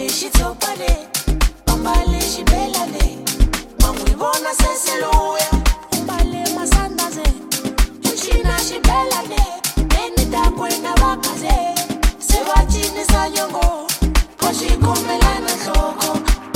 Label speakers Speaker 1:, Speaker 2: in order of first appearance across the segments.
Speaker 1: xitshopane ambale xibelane man'wi vona sesiluya ambale masandaze xixina xibelane enidakwena vakaze se va cinisa nyongo va xikomelana nhloko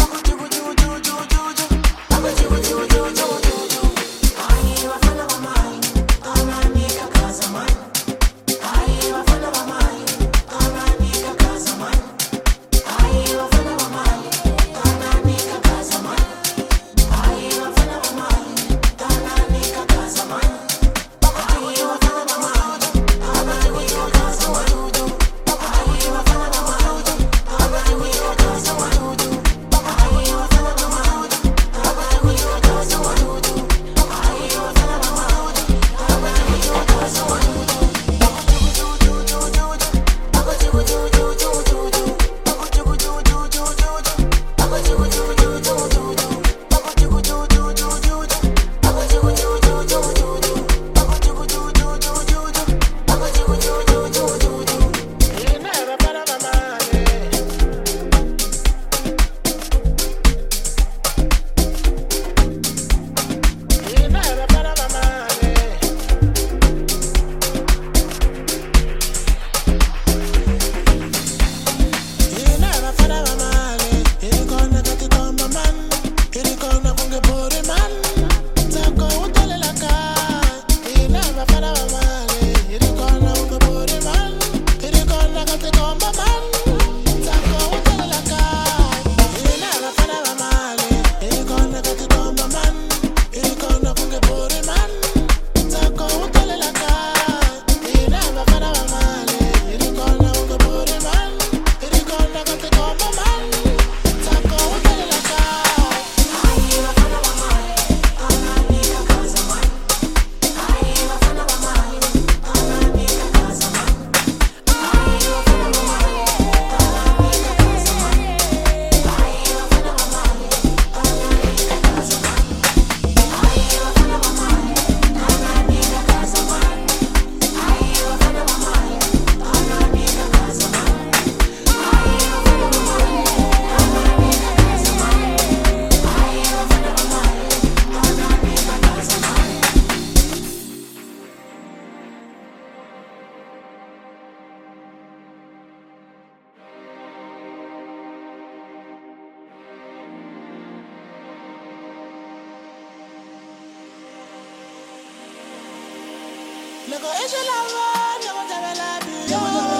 Speaker 1: Look at it's a love, no one's ever loved you.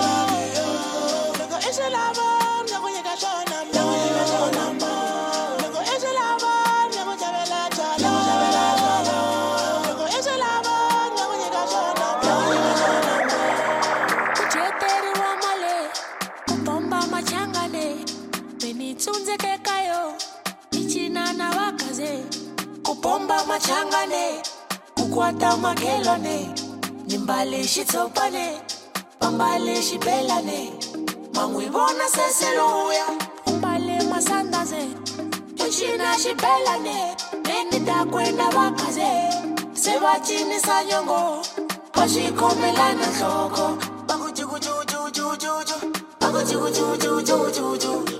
Speaker 1: Look at it's a love, no one you can show them. No one you can show them. Look at it's a love, no one's ever loved you. No one's ever loved you. Look at it's a love, no one you can show them. No one you can show them. Kujeteri wa male, kupomba machangane. Benitsunze kekayo, ichina na wakaze. Kupomba machangane, kukwata makelone. Nimbale xitshopane ambale xibelane man'wi vona sesiluya ambale masandaze xixina xibelane enidakwena vakaze se va cinisa nyongo va xikomelana nhloko va ku jujujujujuju va ku jujujujujuju